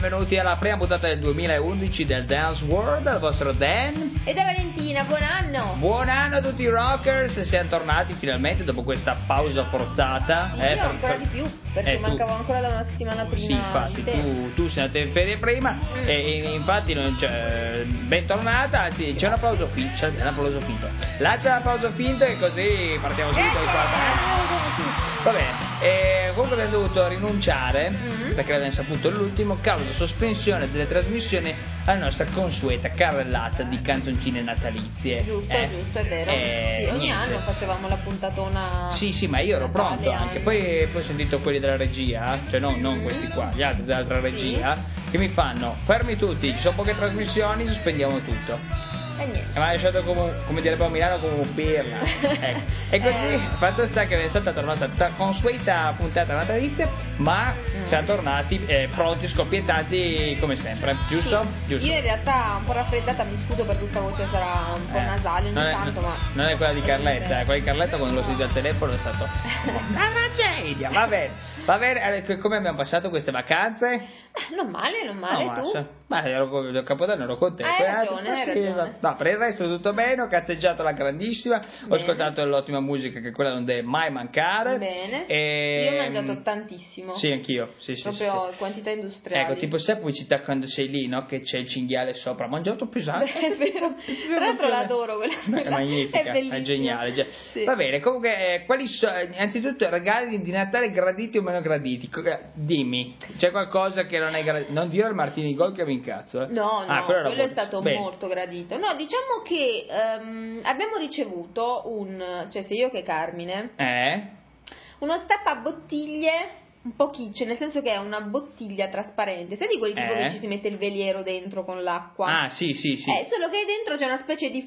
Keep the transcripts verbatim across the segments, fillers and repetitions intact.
benvenuti alla prima puntata del duemilaundici del Dance World, al vostro Dan e da Valentina, buon anno! Buon anno a tutti i rockers, siamo tornati finalmente dopo questa pausa forzata. Sì, eh, io per, ancora per... di più, perché eh, mancavo ancora da una settimana prima. Sì, infatti, tu, tu sei andata in ferie prima mm. e infatti non c'è... bentornata, anzi c'è un applauso finto, c'è un applauso finto. Là c'è un applauso finto e così partiamo subito al quarto. Va bene, e comunque abbiamo dovuto rinunciare, mm-hmm. perché l'abbiamo saputo l'ultimo, causa sospensione delle trasmissioni alla nostra consueta carrellata di canzoncine natalizie. Giusto, eh? giusto, è vero. Eh, sì, ogni niente. anno facevamo la puntatona. Sì, sì, ma io ero Natale, pronto anche. Poi, poi ho sentito quelli della regia, cioè no, non mm-hmm. questi qua, gli altri dell'altra regia, sì. che mi fanno, fermi tutti, ci sono poche trasmissioni, sospendiamo tutto. E niente. E mi ha lasciato come, come direbbe a Milano, come un pirla. Ecco. E così, eh. fatto sta che è stata la nostra consueta puntata natalizia, ma mm. siamo tornati eh, pronti, scoppiettati come sempre, giusto? Sì. giusto? Io in realtà un po' raffreddata, mi scuso per questa voce, sarà un po' eh. nasale ogni non è, tanto, ma... Non è quella di Carletta, eh. quella di Carletta quando l'ho sentito al telefono è stato una tragedia, va bene, va bene, come abbiamo passato queste vacanze? Non male, non male, no, tu? Ma, ma ero, il Capodanno ero con te. Hai ragione, hai sì, ragione. No, per il resto tutto bene, ho cazzeggiato alla grandissima, bene. Ho ascoltato l'ottima musica che quella non deve mai mancare. Bene. E... Io ho mangiato tantissimo. Sì, anch'io. Sì, sì, Proprio sì. quantità industriali. Ecco, tipo sai pubblicità quando sei lì, no? Che c'è il cinghiale sopra. Mangiato pesante. Beh, è vero. Tra l'altro l'adoro quella. È magnifica, è, è geniale. Cioè. Sì. Va bene, comunque, eh, quali sono, innanzitutto, regali di Natale graditi o meno graditi? Dimmi, c'è qualcosa che non è gradito? Non dire il Martini Gold che mi incazzo, eh? No, no, ah, quello, quello è stato bene. molto gradito. No, diciamo che um, abbiamo ricevuto un, cioè sia io che Carmine, eh? uno stappabottiglie un po' kitsch, nel senso che è una bottiglia trasparente, sai di quelli tipo eh? che ci si mette il veliero dentro con l'acqua? Ah, sì, sì, sì. Eh, solo che dentro c'è una specie di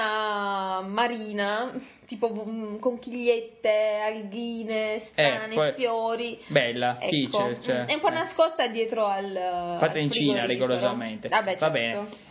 fauna marina, tipo um, conchigliette, alghine, strane, eh, poi... fiori. Bella, ecco, kitsch, cioè, è un po' eh. nascosta dietro al fatta al in Cina rigorosamente. Vabbè, certo. Va bene.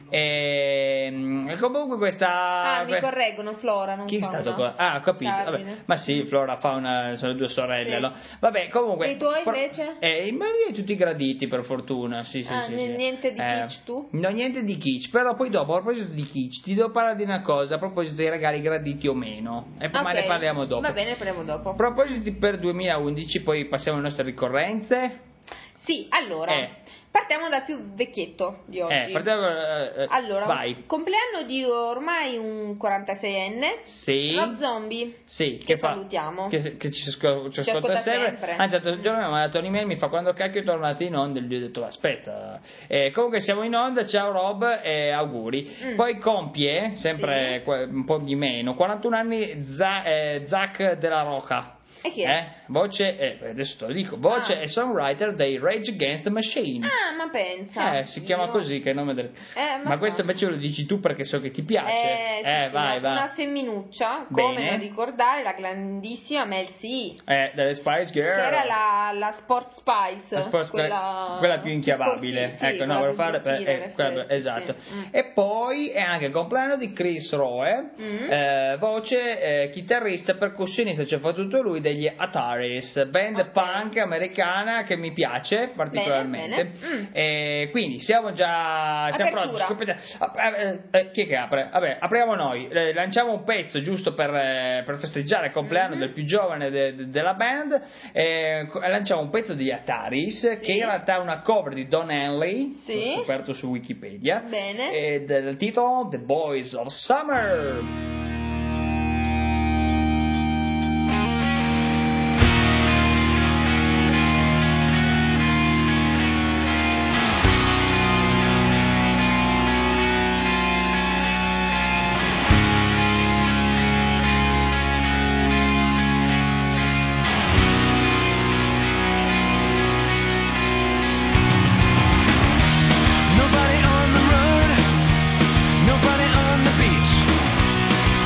E, comunque questa ah mi correggono, Flora non chi fa è stato una... qua? Ah, ho capito. Vabbè. Ma sì, Flora fa una, sono due sorelle, sì. no? Vabbè, comunque. E i tuoi invece? Eh, ma io tutti graditi per fortuna, sì, sì, ah, sì, n- sì. niente di eh, kitsch tu? No, niente di kitsch, però poi dopo a proposito di kitsch ti devo parlare di una cosa, a proposito dei regali graditi o meno. E poi okay. ma ne parliamo dopo. Va bene, parliamo dopo. A proposito per duemilaundici, poi passiamo alle nostre ricorrenze. Sì, allora, eh. partiamo dal più vecchietto di oggi. Eh, partiamo, eh, allora, vai. compleanno di ormai un quarantaseienne. Sì. Rob Zombie. Sì, che, che fa, salutiamo. Che, che ci, scu- ci, ci ascolta, ascolta sempre. sempre. Anzi, l'altro giorno mi ha mandato un'email, mi fa quando cacchio tornate in onda, gli ho detto aspetta. Eh, comunque siamo in onda, ciao Rob e auguri. Mm. Poi compie, sempre sì. un po' di meno, quarantuno anni Za- eh, Zach della Roca. E chi è? Eh? Voce, eh, adesso te lo dico, voce ah. e songwriter dei Rage Against the Machine. Ah, ma pensa. Eh, si chiama Io... così, che è il nome del... Eh, ma ma questo invece lo dici tu perché so che ti piace. Eh, sì, eh sì, vai, una, vai. Una femminuccia, Bene. come non ricordare la grandissima Mel C. Eh, delle Spice Girl. Che era la, la Sport Spice. La sport, quella... quella più inchiavabile. Sì, ecco, no, per fare... per, eh, quella, esatto. Sì. Mm. E poi è anche il compleanno di Chris Roe, mm. eh, voce, eh, chitarrista, percussionista, ci ha fatto tutto lui, degli Ataris, band okay. punk americana che mi piace particolarmente. Bene, bene. Mm. E quindi siamo già siamo pronti. Eh, eh, chi è che apre? Vabbè, apriamo noi. Eh, lanciamo un pezzo giusto per, eh, per festeggiare il compleanno mm-hmm. del più giovane de, de, della band. Eh, lanciamo un pezzo di Ataris sì. che in realtà è una cover di Don Henley. Sì. L'ho scoperto su Wikipedia. Bene. E del titolo The Boys of Summer. Nobody on the road, nobody on the beach.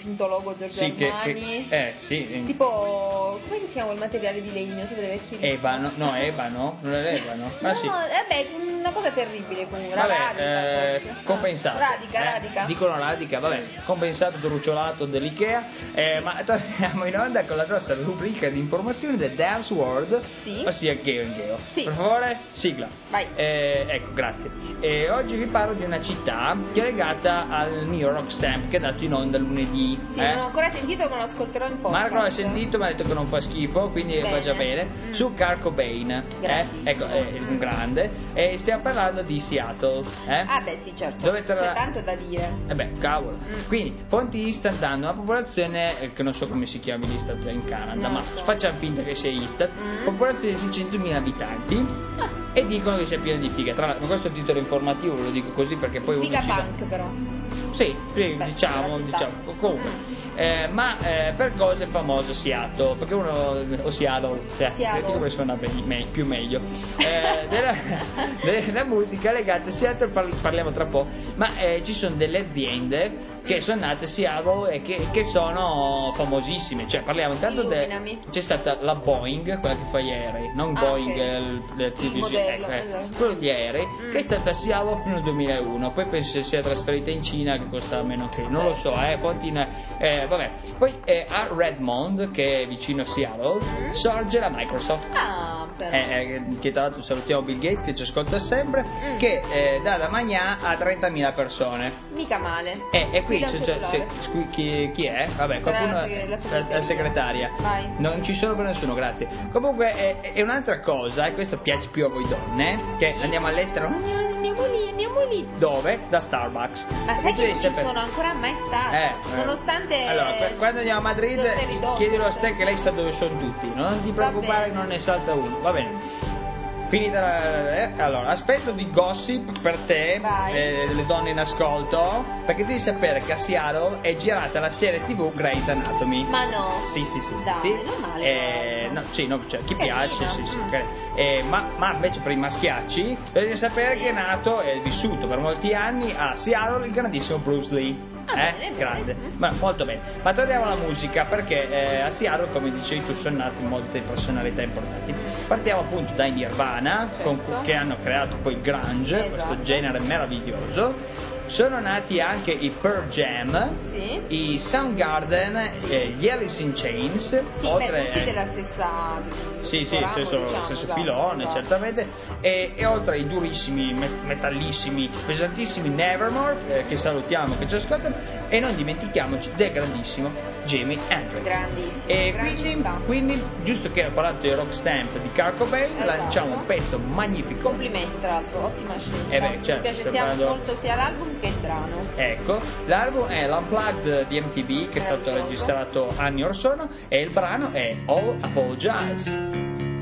finto logo Giorgio Sì, che, Armani. che, eh, sì. Tipo, come si chiama il materiale di legno? Siete delle vecchie Ebano, no, ebano, non è ebano. No, Ah, sì. vabbè, una cosa terribile comunque. Vabbè, radica, eh, forse. compensato. Ah, radica, eh, radica. Dicono radica, vabbè, compensato trucciolato dell'Ikea. Eh, ma torniamo in onda con la nostra rubrica di informazioni del Dance World, Sì. ossia Geo in Geo. Sì. Per favore, sigla. Vai. Eh, ecco, grazie. E oggi vi parlo di una città che è legata al mio Rock Stamp che è andato in onda lunedì. Sì, eh. non ho ancora sentito, ma lo ascolterò in podcast. Marco l'ha sentito, mi ha detto che non fa schifo, quindi Bene. va già bene. Mm. Su Kurt Cobain, eh? Grandissimo. Ecco, è un grande. E stiamo parlando di Seattle. Eh? Ah beh sì, certo. Dove tra- C'è tanto da dire. Eh beh, cavolo. Mm. Quindi, fonti Istat danno una popolazione, eh, che non so come si chiami l'Istat in Canada, Non ma lo so. facciamo finta che sia Istat. Mm. Popolazione di seicentomila abitanti. Ah. E dicono che sia pieno di figa. Tra l'altro, questo titolo informativo ve lo dico così perché poi Figa uno ci va- punk però. Sì, sì, Beh, diciamo, della città. diciamo, comunque. Mm. Eh, ma eh, per cosa è famoso Seattle? Perché uno, o Seattle, Seattle, Seattle. come suona be- me- più meglio. Eh, della, della musica legata a Seattle par- parliamo tra poco, ma eh, ci sono delle aziende che sono nate a Seattle e che, che sono famosissime, cioè parliamo intanto Illuminami. c'è stata la Boeing, quella che fa gli aerei, non Ah, Boeing ok. il, il, Il modello, ecco, eh, esatto. quello di aerei, Mm. che è stata a Seattle fino al duemilauno, poi penso sia trasferita in Cina che costa meno che, non lo so, Certo. eh, fonti in- eh, vabbè. Poi eh, a Redmond, che è vicino a Seattle, Mm. sorge la Microsoft. Ah, però. Eh, eh, che tra l'altro salutiamo Bill Gates che ci ascolta sempre, Mm. che eh, dà da mangiare a trentamila persone. Mica male. E, e qui Guida un c'è- c'è- cellulare. c'è- scu- chi, chi è? Vabbè, Sarà qualcuno, la seg- la la, segreteria. la segretaria. Vai. Non ci sono per nessuno, grazie. Comunque è, è un'altra cosa, e questo piace più a voi donne, che Sì. andiamo all'estero, andiamo lì, andiamo lì. Dove? Da Starbucks. Ma sai E tu che devi non ci sapere- sono ancora mai stati? Eh, eh. Nonostante. Allora, qu- quando andiamo a Madrid, sono ridotte. chiedilo a te che lei sa dove sono tutti. Non ti Va preoccupare bene. che non ne salta uno. Va bene. Finita la... eh, allora, aspetto di gossip per te, Vai. eh, le donne in ascolto, perché devi sapere che a Seattle è girata la serie tivù Grey's Anatomy. Ma no. Sì, sì, sì, sì, Dai, sì. non male, Eh, tra l'altro. no, sì, no, cioè, chi Carina. piace, sì, sì, Mm. ok. Eh, ma, ma invece per i maschiacci dovete sapere Sì. che è nato e vissuto per molti anni a Seattle il grandissimo Bruce Lee. Ah, eh? bene, bene. Grande, Mm. ma molto bene. Ma torniamo alla musica perché eh, a Seattle, come dicevi tu, sono nate molte personalità importanti. Partiamo appunto dai Nirvana, Certo. con- che hanno creato poi il grunge, Esatto. questo genere meraviglioso. Sono nati anche i Pearl Jam, Sì. i Soundgarden, Sì. eh, gli Alice in Chains, Sì, oltre beh, tutti della stessa. sì, sì, ramo, stesso, diciamo, stesso esatto, filone, esatto. certamente. E, e oltre ai durissimi, me- metallissimi, pesantissimi Nevermore, eh, che salutiamo, che ci ascoltano, e non dimentichiamoci del grandissimo Jimi Hendrix. Grandissimo, E gran quindi, città. quindi, giusto che ho parlato di Rock Stamp di Kurt Cobain, Esatto. lanciamo un pezzo magnifico. Complimenti tra l'altro, ottima scelta. Eh beh, certo, Mi piace sto sia parlando- molto sia l'album che il brano. Ecco, l'album è l'Unplugged di M T V che è stato Meraviglioso. registrato anni or sono e il brano è All Apologize.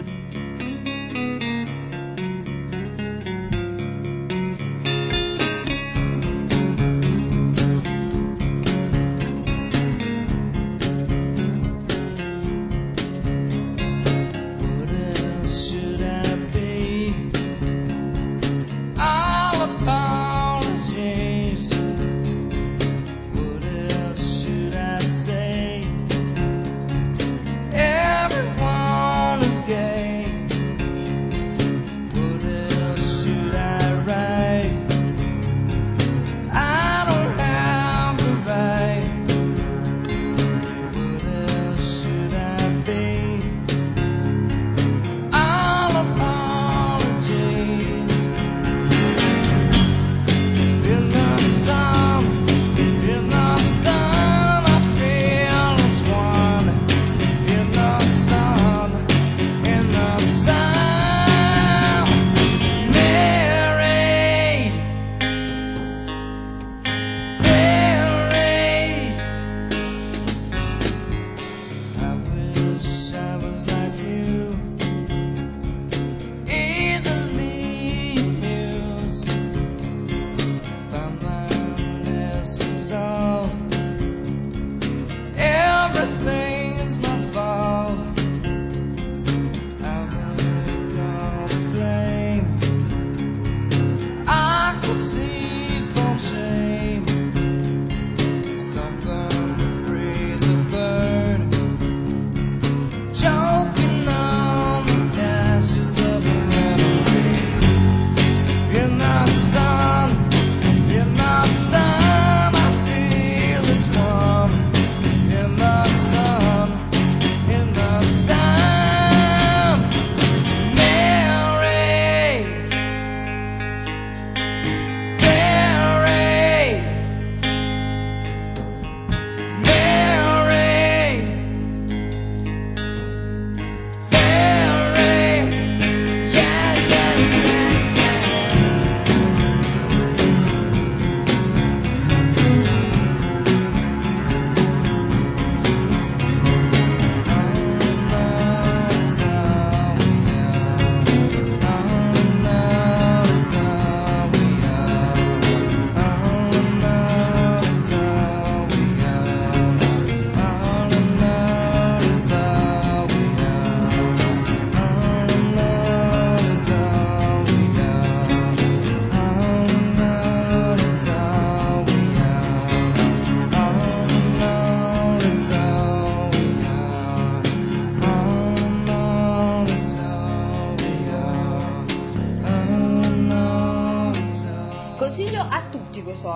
What else should I be? All apologies. What else should I say? Everyone is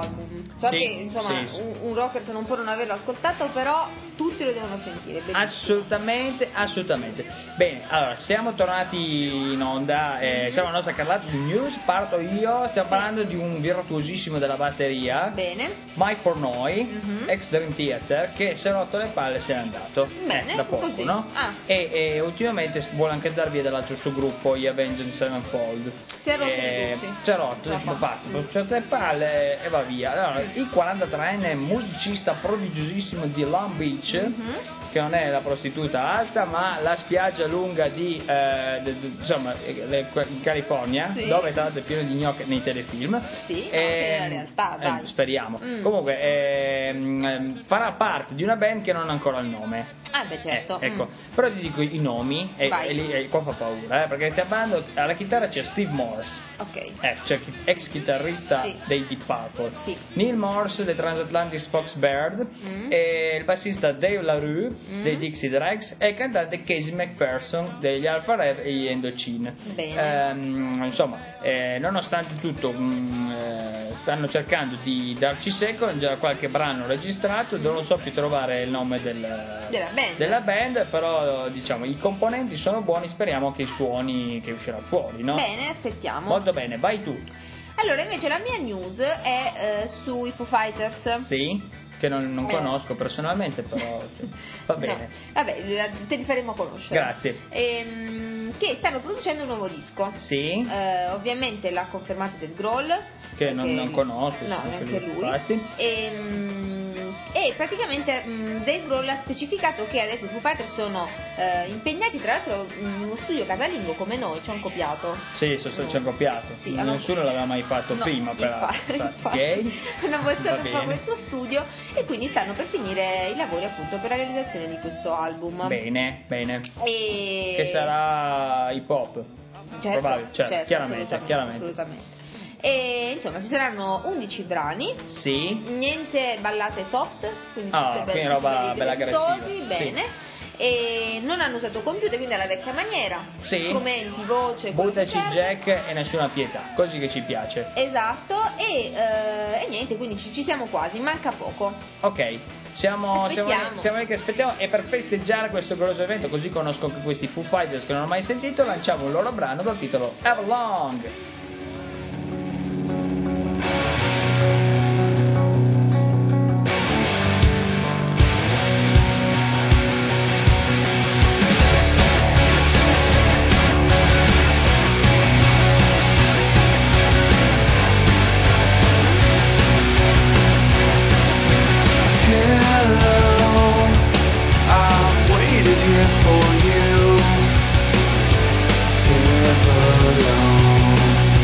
album. So Sì, che insomma sì, sì. Un, un rocker se non può non averlo ascoltato, però tutti lo devono sentire. Bellissimo. Assolutamente, assolutamente. Bene, allora siamo tornati in onda, eh, Mhm. siamo alla nostra carrellata di news, parto io, stiamo Sì. parlando di un virtuosissimo della batteria, Bene. Mike Pornoy, Mhm. ex Dream Theater, che si è rotto le palle e se n'è andato. Bene, Eh, da poco, così. no? Ah. E, e ultimamente vuole anche dar via dall'altro suo gruppo, gli Avenged Sevenfold. Si è rotto Eh, di tutti. Si è rotto, La dice, fa. basta, ho rotto le palle e va via. Allora, il quarantatreenne musicista prodigiosissimo di Long Beach, Mhm. che non è la prostituta alta, ma la spiaggia lunga di eh, de- de- insomma eh, le- in California, Sì. dove tra l'altro è pieno di gnocche nei telefilm. Sì, no, Ehm, anche nella realtà, eh, dai. speriamo. Mm. Comunque ehm, ehm, farà parte di una band che non ha ancora il nome. Ah, beh, certo. Eh, ecco, Mm. però ti dico i nomi e, Vai. e lì e qua fa paura, eh, perché stiamo parlando, alla chitarra c'è Steve Morse, Ok. eh, cioè chi- ex chitarrista Sì. dei Deep Purple, Sì. Neil Morse dei Transatlantic Foxbird, Mm. e il bassista Dave LaRue Mm. dei Dixie Dregs e il cantante Casey McPherson degli Alpha Rev e gli Indochine. Bene. Ehm, insomma, eh, nonostante tutto mh, eh, stanno cercando di darci secco, già qualche brano registrato, non so più trovare il nome del, Della band. della band, però diciamo i componenti sono buoni, speriamo che i suoni che uscirà fuori, no? Bene, aspettiamo. Molto bene, vai tu. Allora, invece la mia news è eh, sui Foo Fighters. Sì, che non, non Eh. conosco personalmente, però va bene. No, vabbè, te li faremo conoscere. Grazie. Ehm, che stanno producendo un nuovo disco. Sì, Eh, ovviamente l'ha confermato Dave Grohl. che non, perché- non conosco. No, sono neanche quelli lui. fatti. Ehm, E, praticamente mh, Dave Grohl ha specificato che adesso i Foo Fighters sono eh, impegnati tra l'altro in uno studio casalingo come noi, ci hanno copiato. Sì, sono stato ci hanno copiato. Sì, hanno- Nessuno l'aveva mai fatto No, prima, però. infa- infatti, Gay. hanno Va bozzato un po' bene. questo studio e quindi stanno per finire i lavori appunto per la realizzazione di questo album. Bene, bene. E... Che sarà hip hop. Certo, Probabile, certo, certo, chiaramente, assolutamente, chiaramente. assolutamente. E insomma ci saranno undici brani, Sì. niente ballate soft, quindi Ah, tutte quindi belli, roba belli bella graziosi, aggressiva, bene. E non hanno usato computer, quindi alla vecchia maniera, Sì. strumenti, voce, quello che Buttaci serve. Jack e nessuna pietà, così che ci piace. Esatto, e, eh, e niente, quindi ci, ci siamo quasi, manca poco. Ok, siamo, siamo, Aspettiamo. lì, siamo lì che aspettiamo e per festeggiare questo glorioso evento, così conosco anche questi Foo Fighters che non ho mai sentito, lanciamo un loro brano dal titolo Everlong. I've waited here for you. Live alone.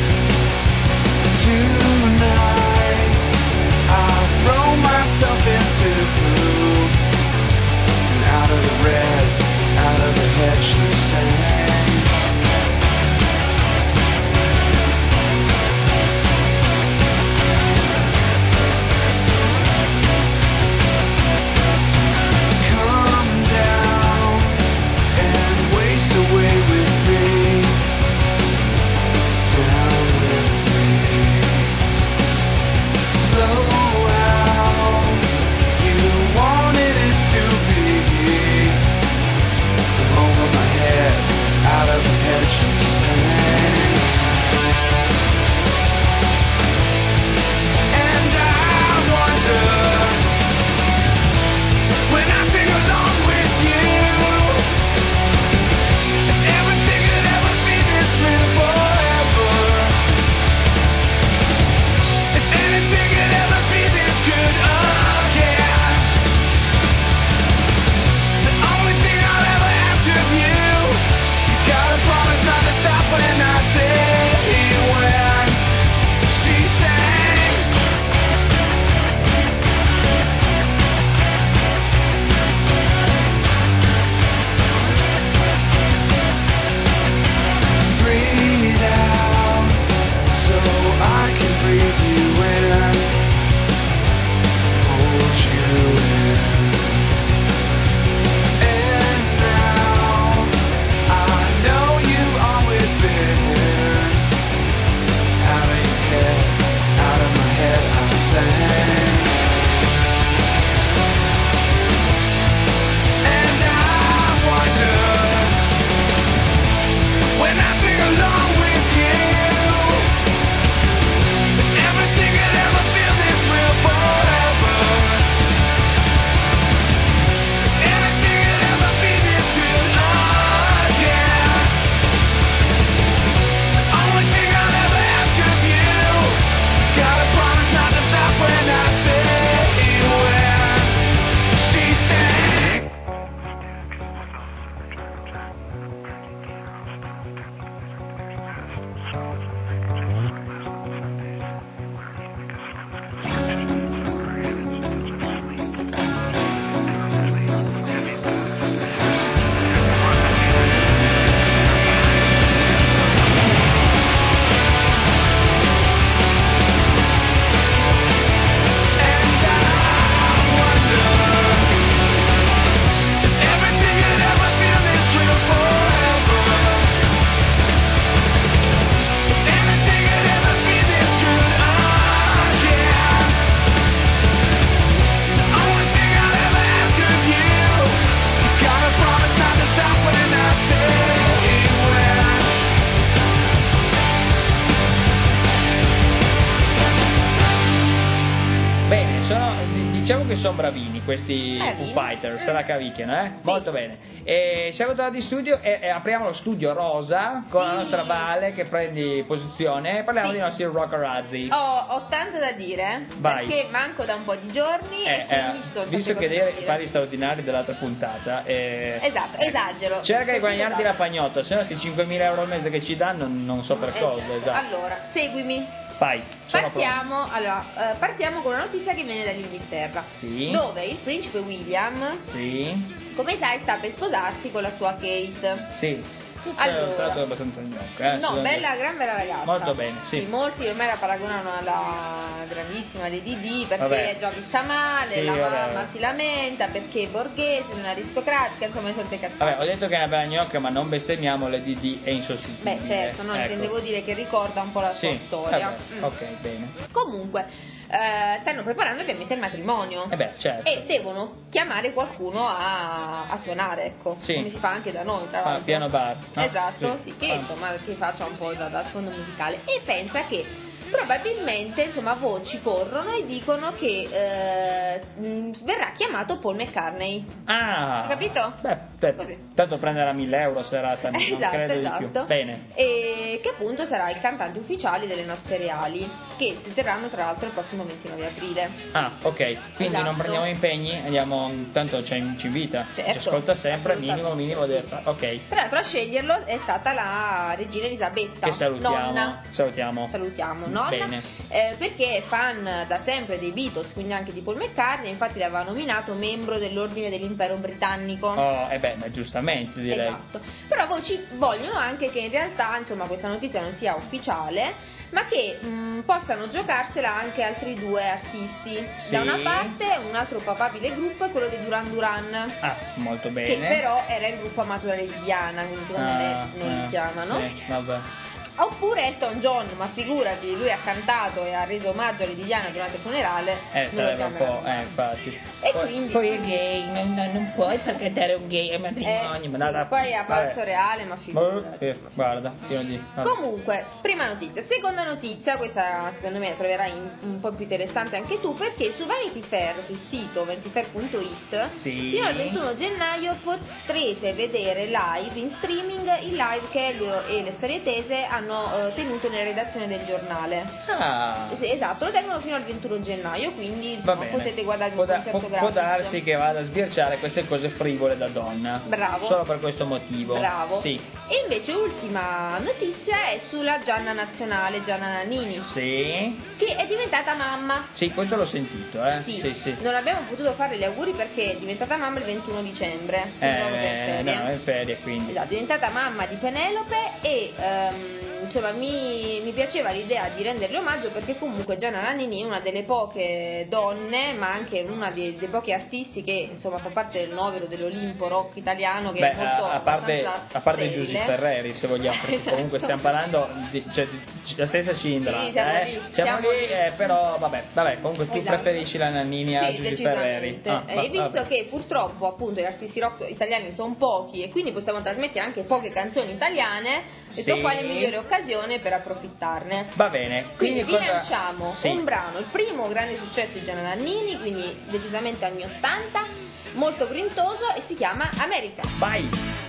sono bravini questi Bravini. Foo Fighters, se la cavicchiano, eh? Sì. Molto bene. E siamo tornati in studio e, e apriamo lo studio rosa con Sì. la nostra Vale che prendi posizione e parliamo Sì. dei nostri rockerazzi. Ho, ho tanto da dire, Vai. perché manco da un po' di giorni Eh, e quindi eh, ci sono visto tante che cose da devi dire. fare gli straordinari dell'altra puntata, eh, Esatto, esagero. cerca di Così guadagnarti esagero. la pagnotta, se no sti cinquemila euro al mese che ci danno non so per Eh, cosa. certo. Esatto. Allora, seguimi. Vai, sono Partiamo, allora, eh, partiamo con una notizia che viene dall'Inghilterra, Sì. dove il principe William, pronto. Sì, come sai, sta per sposarsi con la sua Kate. sì. Allora. È stato abbastanza gnocca, eh, No, scusate. bella, gran bella ragazza. Molto bene, sì. molti ormai la paragonano alla grandissima Lady Di perché Vabbè. è già vista male, Sì, la vabbè, mamma vabbè. si lamenta perché è borghese, non è aristocratica, insomma le solite cazzate. Vabbè, ho detto che è una bella gnocca, ma non bestemmiamo, le D D è insostituibile. Beh, certo, no, Ecco. intendevo dire che ricorda un po' la sua Sì, storia. vabbè, Mm. ok, bene. Comunque, eh, stanno preparando ovviamente il matrimonio. Eh beh, certo. E devono chiamare qualcuno a, a suonare, ecco. Sì. Come si fa anche da noi, tra Ah, l'altro. piano bar, no? Esatto, Sì. sì, che Ah. insomma che faccia un po' da, da sfondo musicale. E pensa che probabilmente, insomma, voci corrono e dicono che eh, mh, verrà chiamato Paul McCartney. Ah, Hai capito? Beh, te- Così. tanto prenderà mille euro a serata, non Esatto, credo di esatto. più. Bene. E che appunto sarà il cantante ufficiale delle nozze reali, che si terranno tra l'altro il prossimo ventinove aprile. Ah, ok, quindi Esatto. non prendiamo impegni, andiamo, tanto ci, ci invita, Certo, ci ascolta sempre, assolutamente, minimo, minimo, deve sì. fare. Ok, Tra l'altro a sceglierlo è stata la regina Elisabetta, che salutiamo, nonna. salutiamo. Salutiamo, nonna, Bene. eh, perché è fan da sempre dei Beatles, quindi anche di Paul McCartney, infatti l'aveva nominato membro dell'ordine dell'impero britannico. Oh, eh beh, ma giustamente direi. Esatto, però voci vogliono anche che in realtà insomma questa notizia non sia ufficiale, ma che mh, possano giocarsela anche altri due artisti. Sì. Da una parte un altro papabile gruppo è quello dei Duran Duran, Ah, molto bene. che però era il gruppo amato da Lady Diana, quindi secondo Ah, me non ah, li chiamano. Sì, vabbè. Oppure Elton John, ma figurati, lui ha cantato e ha reso omaggio a Lady Diana durante il funerale, Eh, non lo sarebbe un chiameranno po', eh, mai. infatti. E poi, quindi- poi è gay, non, non- non puoi far cantare un gay al matrimonio. Eh, ma sì, dai, poi a Palazzo vabbè. Reale, ma figurati. Boh, eh, guarda, pieno di... vabbè. Comunque, prima notizia. Seconda notizia, questa secondo me la troverai in- un po' più interessante anche tu, perché su Vanity Fair, sul sito vanity fair punto it, Sì. fino al ventuno gennaio potrete vedere live, in streaming, il live che Elio e le storie tese hanno eh, tenuto nella redazione del giornale. Ah, Sì, esatto, lo tengono fino al ventuno gennaio, quindi va insomma, bene. potete guardarvi può, un da- concerto può- gratis. può darsi che vada a sbirciare queste cose frivole da donna. Bravo. Solo per questo motivo. Bravo. Sì. E invece ultima notizia è sulla Gianna Nazionale, Gianna Nannini, Sì. che è diventata mamma. Sì, questo l'ho sentito, eh. Sì, sì. sì. non abbiamo potuto fare gli auguri perché è diventata mamma il ventuno dicembre, quindi eravamo in Eh, ferie. no, è in ferie quindi. Esatto, è diventata mamma di Penelope e ehm, insomma mi, mi piaceva l'idea di renderle omaggio perché comunque Gianna Nannini è una delle poche donne, ma anche una dei, dei pochi artisti che insomma fa parte del novero dell'Olimpo rock italiano, che Beh, è molto a, a parte, abbastanza a parte sterile. Giusy Ferreri, se vogliamo, perché Esatto. comunque stiamo parlando di, cioè, di- la stessa cilindrata. Sì, siamo eh. lì, Siamo siamo lì, lì. eh, però vabbè, vabbè, comunque tu Esatto. preferisci la Nannini a Sì, Giusy Ferreri. decisamente. Ah, Eh, va- e visto vabbè. che purtroppo appunto gli artisti rock italiani sono pochi e quindi possiamo trasmettere anche poche canzoni italiane, Sì. detto quale migliore occasione per approfittarne. Va bene, Quindi, quindi, vi cosa... lanciamo Sì. un brano, il primo grande successo di Gianna Nannini, quindi decisamente anni ottanta, molto grintoso e si chiama America. Vai!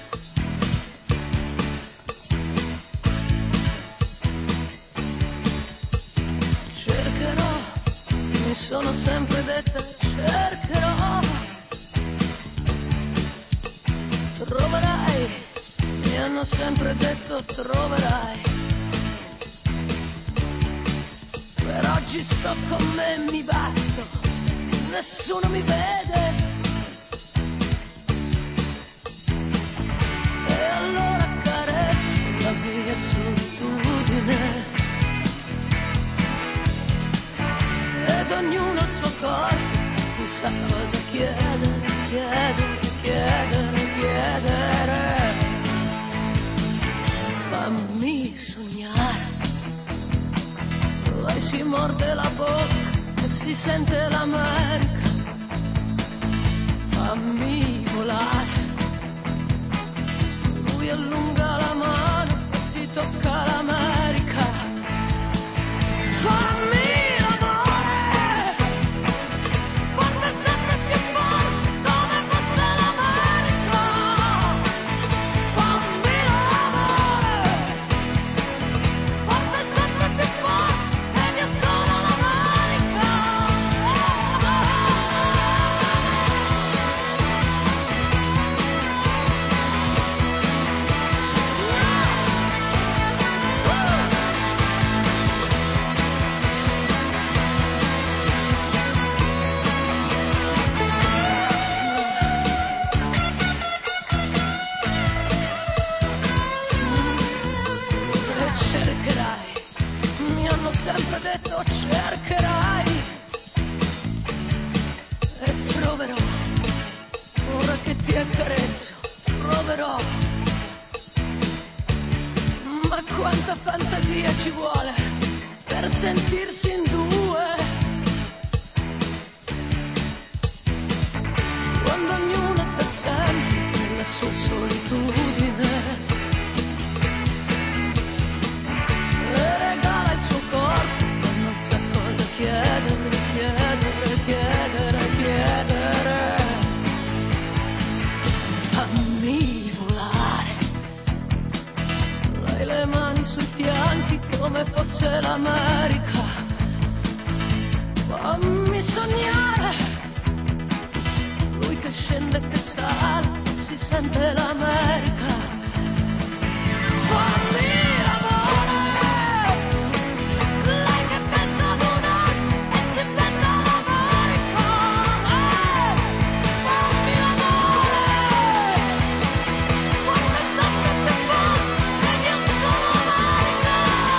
Cercherò, mi sono sempre detta, cercherò, troverai, mi hanno sempre detto troverai, per oggi sto con me, mi basto, nessuno mi vede, e allora carezzo la mia solitudine. Ed ognuno il suo corpo, chissà cosa chiedere, chiedere, chiedere, chiedere. Fammi sognare, poi si morde la bocca e si sente l'America. Fammi volare, lui allunga la mano e si tocca l'America. Fammi l'amore, forte sempre però. Ma quanta fantasia ci vuole per sentirsi in due, quando ognuno è per sempre nella sua solitudine e regala il suo corpo ma non sa cosa chiedere, chiedere, chiedere, chiedere. Fammi volare, lei le mani sui fianchi come fosse l'America, fammi sognare, lui che scende e che sale, si sente l'America. Fammi l'amore, lei che pensa ad un'arte e si inventa l'America. Eh, fammi l'amore, quando è sempre più forte ed io sono America.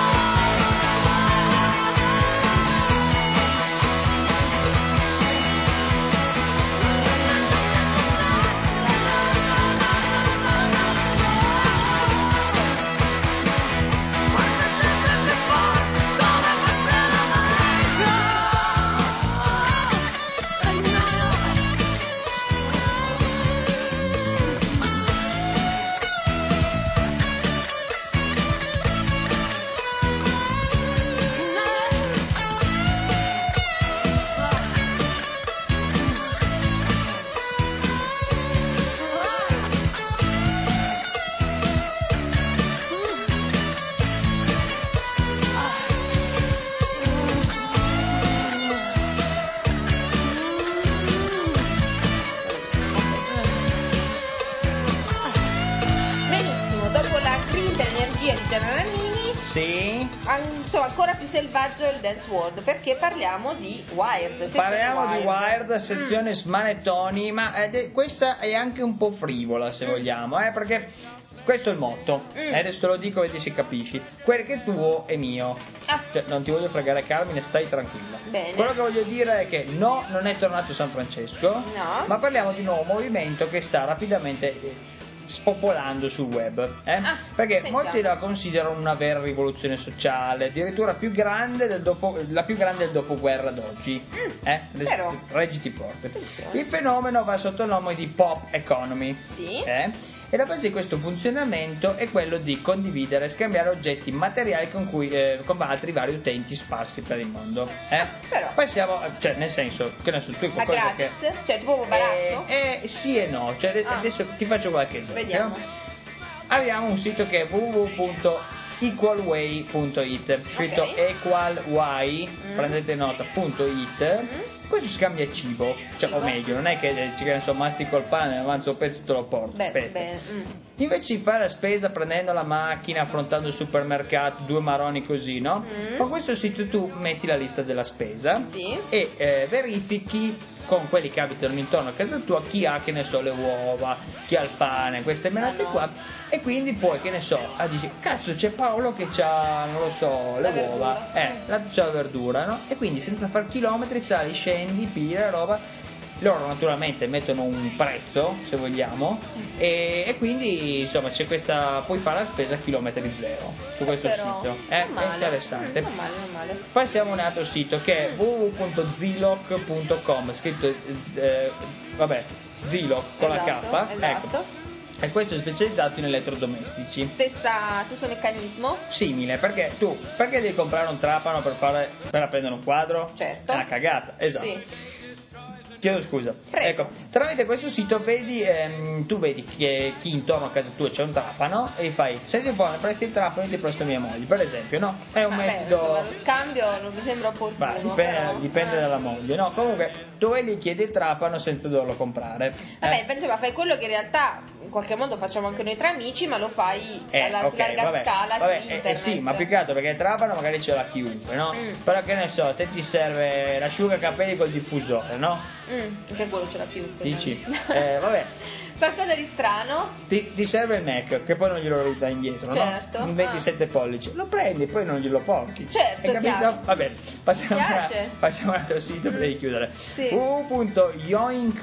Benissimo, dopo la grinta energia di Gianna Nannini, Sì. an- insomma ancora più selvaggio il dance world, perché parliamo di Wired. sezione Parliamo di Wired, Mm. sezione smanettoni, ma eh, de- questa è anche un po' frivola se Mm. vogliamo, eh, perché questo è il motto, Mm. eh, adesso lo dico vedi se capisci, quel che è tuo è mio. Ah. Cioè, non ti voglio fregare Carmine, stai tranquilla. Bene. Quello che voglio dire è che no, non è tornato San Francesco, No. ma parliamo di un nuovo movimento che sta rapidamente eh, spopolando sul web, eh? Ah, perché sentiamo. molti la considerano una vera rivoluzione sociale, addirittura più grande del dopo, la più grande del dopoguerra d'oggi. Mm, eh? però. Reggiti forte. Attenzione. Il fenomeno va sotto il nome di pop economy. Sì. eh? E la base di questo funzionamento è quello di condividere e scambiare oggetti materiali con cui eh, con altri vari utenti sparsi per il mondo. Eh? Ah, però. Passiamo, cioè nel senso, che ne so, tu hai Ma qualcosa gratis? che... Cioè tipo baratto? Eh, eh, sì e no, cioè, Ah. adesso ti faccio qualche esempio. Vediamo. Abbiamo un sito che è w w w punto equalway punto it, scritto Ok. equalway, Mm. prendete nota, punto it. Mm. Questo scambia cibo, cioè, o Cibo. meglio, non è che eh, ci che ne so, mastico il pane, avanzo un pezzo e te lo porto. Beh, aspetta. bene. Mm. Invece di fare la spesa prendendo la macchina, affrontando il supermercato, due maroni così, no? Mm. Con questo sito tu metti la lista della spesa Sì. e eh, verifichi con quelli che abitano intorno a casa tua chi ha, che ne so, le uova, chi ha il pane, queste menate Ah, no. qua, e quindi poi, che ne so, ah, dici, cazzo c'è Paolo che ha, non lo so, le La uova, verdura. eh, la, c'ha la verdura, no? E quindi senza far chilometri sali, scendi, pigli la roba. Loro naturalmente mettono un prezzo, se vogliamo, e, e quindi insomma c'è questa, puoi fare la spesa a chilometri zero su questo Però, sito. Eh, non male. è interessante. Mm, non male, non male. Passiamo a un altro sito che è Mm. w w w punto ziloc punto com, scritto eh, vabbè, Ziloc con Esatto, la K, esatto. ecco. E questo è specializzato in elettrodomestici. Stessa, stesso meccanismo? Simile, perché tu perché devi comprare un trapano per fare per appendere un quadro? Certo. È una cagata, esatto. Sì. Chiedo scusa. Prego. Ecco, tramite questo sito vedi, ehm, tu vedi che chi intorno a casa tua c'è un trapano e gli fai, se ti vuoi presti il trapano io ti presto mia moglie, per esempio, no? È un Vabbè, metodo... insomma, lo scambio non mi sembra opportuno. Beh, dipende, però, dipende eh. dalla moglie, no? Comunque tu gli chiedi il trapano senza doverlo comprare. Vabbè, eh? insomma, fai quello che in realtà in qualche modo facciamo anche noi tra amici, ma lo fai Eh, alla ok, larga vabbè, scala vabbè, su eh, internet. eh, sì, ma più che altro perché il trapano magari ce l'ha chiunque, no? Mm. Però che ne so, te ti serve l'asciugacapelli col diffusore, no? Mm, anche quello ce l'ha più. Dici? Eh, vabbè. Qualcosa di strano? Ti, ti serve il Mac, che poi non glielo ridai indietro, Certo. no? In ventisette pollici. Lo prendi, poi non glielo porti. Certo, Hai capito? chiaro. Va bene, passiamo, Mi a, piace. passiamo a un altro sito Mm. prima di chiudere. Sì. w w w punto yoink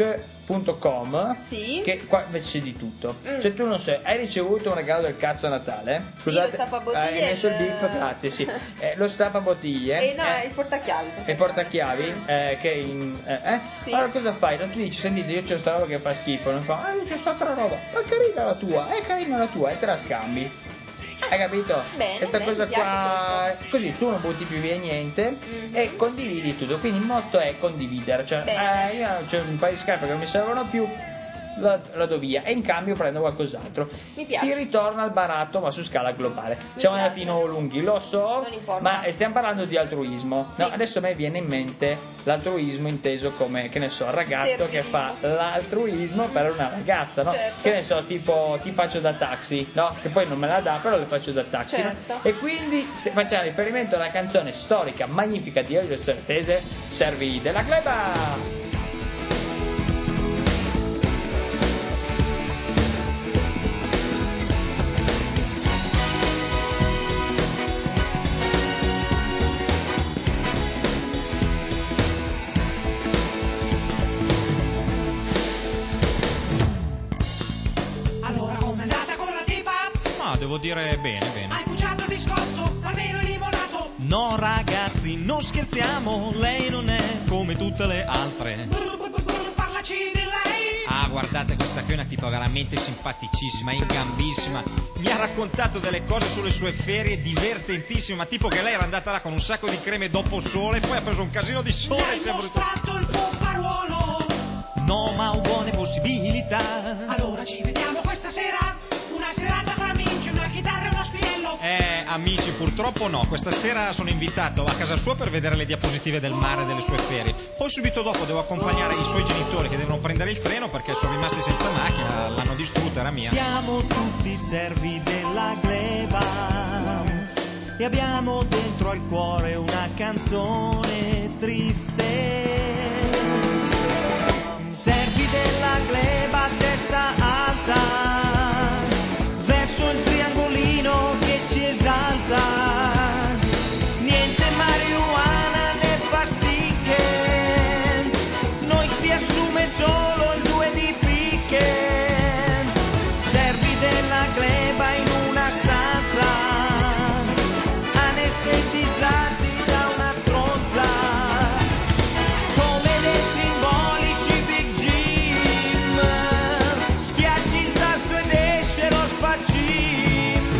punto com, Sì. che qua invece c'è di tutto. Mm. Cioè tu non sai, hai ricevuto un regalo del cazzo a Natale? Sì, lo stappabottiglie hai messo il e bip, il- grazie, sì. Eh, lo stappabottiglie. E no, eh, è il portachiavi. e il portachiavi, Mm. eh, che in, eh, eh? Sì. Allora cosa fai? Tu dici, sentite, io c'ho sta roba che fa schifo, non fa, ah, io c'ho sta roba, ma è carina la tua, è carina la tua, e te la scambi. Hai capito? Bene, Questa bene, cosa mi piace qua, così tu non butti più via niente Mhm. e condividi tutto. Quindi il motto è condividere. Cioè, Bene. eh, io c'è un paio di scarpe che non mi servono più, la, la do via e in cambio prendo qualcos'altro. Mi piace. Si ritorna al baratto, ma su scala globale. Siamo piace. andati in lunghi, lo so, Non importa. ma stiamo parlando di altruismo. Sì. No, adesso a me viene in mente l'altruismo inteso come, che ne so, il ragazzo che fa Servilismo. l'altruismo per una ragazza, no? Certo. Che ne so, tipo ti faccio da taxi, no? Che poi non me la dà, però le faccio da taxi, no? Certo. E quindi se facciamo riferimento alla canzone storica, magnifica di Elio Certese, Servi della Gleba. Allora com'è andata con la tipa? Ma devo dire bene, bene. Hai bucciato il biscotto, almeno il limonato. No ragazzi, non scherziamo, lei non è come tutte le altre. Brr, brr, brr, brr, parlaci di lei. Ah, guardate, questa qui è una tipa veramente simpaticissima, ingambissima. Mi ha raccontato delle cose sulle sue ferie divertentissime, ma tipo che lei era andata là con un sacco di creme dopo sole, poi ha preso un casino di Mi sole e hai si è brutto. mostrato il tuo paruolo. No, ma ho buone possibilità. Allora ci vediamo questa sera. Una serata con amici, una chitarra e uno spinello. Eh, amici, purtroppo no. Questa sera sono invitato a casa sua per vedere le diapositive del mare delle sue ferie. Poi subito dopo devo accompagnare i suoi genitori che devono prendere il treno perché sono rimasti senza macchina, l'hanno distrutta, era mia. Siamo tutti servi della gleba e abbiamo dentro al cuore una canzone triste. Servi della gleba, testa alta, verso il triangolino che ci esalta. Niente marijuana né pasticche, noi si assume solo il due di picche. Servi della gleba in una stanza, anestetizzati da una stronza. Come dei simbolici Big Jim, schiacci il tasto ed esce lo spacim.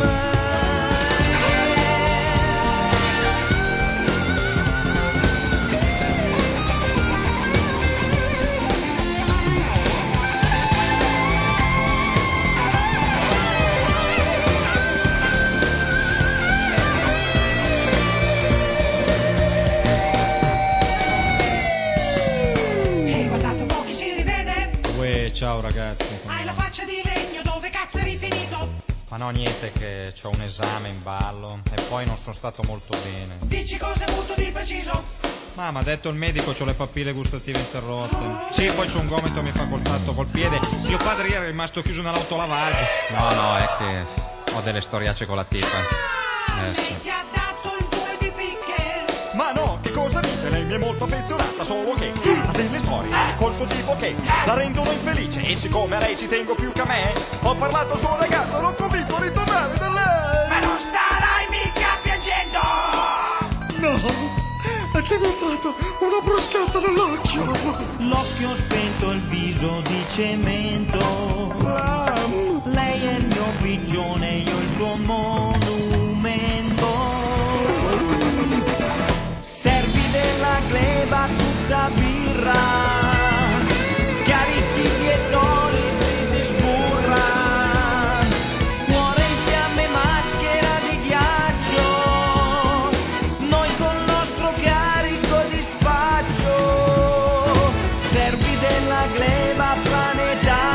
Ehi, guardate un po' chi si rivede. Uè, ciao ragazzi. Hai la faccia di legno, dove cazzo eri finito? Ma no, niente, che ho un esame in ballo e poi non sono stato molto bene. Dici cosa hai avuto di preciso? Ma mi ha detto il medico, c'ho le papille gustative interrotte. Sì, poi c'ho un gomito e mi fa contatto col piede. Mio padre ieri è rimasto chiuso nell'autolavaggio. No, no, è che ho delle storiacce con la tipa. Ah, Eh, sì. lei ti ha dato il due di picche. Ma no, che cosa dite? Lei mi è molto affezionata, solo che ha delle storie col suo tipo che la rendono infelice. E siccome a lei ci tengo più che a me, ho parlato al suo ragazzo, l'ho convinto a ritornare da lei. Ma non starai mica piangendo. No, è che mi ha fatto una bruscata nell'occhio. L'occhio spento, il viso di cemento. Lei è il mio pigione, io il suo monumento. Servi della gleba tutta birra, carichi di etolitri di sburra. Cuore in fiamme, maschera di ghiaccio, noi col nostro carico di spaccio. Servi della gleba planetaria.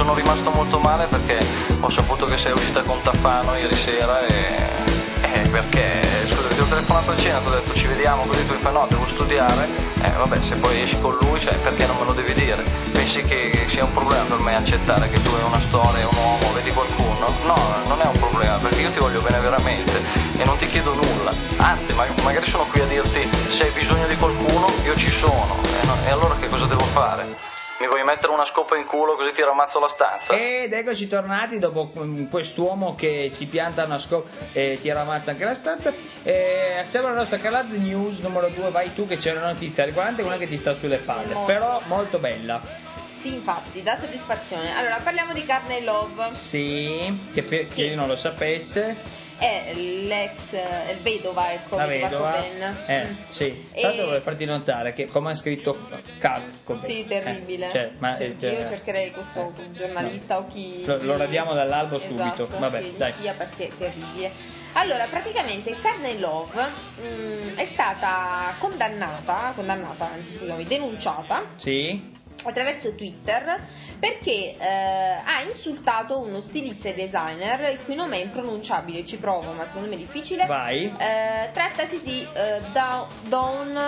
sono rimasto molto male perché ho saputo che sei uscita con Tafano ieri sera e... Eh, perché, scusa, ti ho telefonato a cena, ti ho detto ci vediamo, così tu mi fai no, devo studiare, eh vabbè, se poi esci con lui, cioè perché non me lo devi dire? Pensi che, che sia un problema per me accettare che tu hai una storia, un uomo, vedi qualcuno? No, non è un problema, perché io ti voglio bene veramente e non ti chiedo nulla, anzi, ma, magari sono qui a dirti se hai bisogno di qualcuno, io ci sono, e, no, e allora che cosa devo fare? Mi vuoi mettere una scopa in culo così ti rammazzo la stanza? Ed eccoci tornati dopo um, quest'uomo che si pianta una scopa e ti rammazza anche la stanza. Eh, siamo alla nostra calata news numero due, vai tu che c'è una notizia riguardante una che ti sta sulle palle, Molto. però molto bella. Sì, infatti, dà soddisfazione. Allora, parliamo di Courtney Love. Sì, che per chi Sì. non lo sapesse. È l'ex, è il vedova, ecco, La vedova vedova, Cobain. eh, Mm. sì. E- Tanto vorrei farti notare che come ha scritto Kurt Cobain. Sì, terribile. Eh, cioè, ma, Cioè, eh, cioè, io cercherei questo eh, giornalista no. o chi... Lo, lo chi- radiamo dall'albo esatto, subito. Vabbè, chi dai. sia perché è terribile. Allora, praticamente Courtney Love mm, è stata condannata, condannata, anzi scusami, denunciata Sì? attraverso Twitter perché eh, ha insultato uno stilista e designer il cui nome è impronunciabile, ci provo ma secondo me è difficile. Vai. Eh, trattasi di eh, Da- Dawn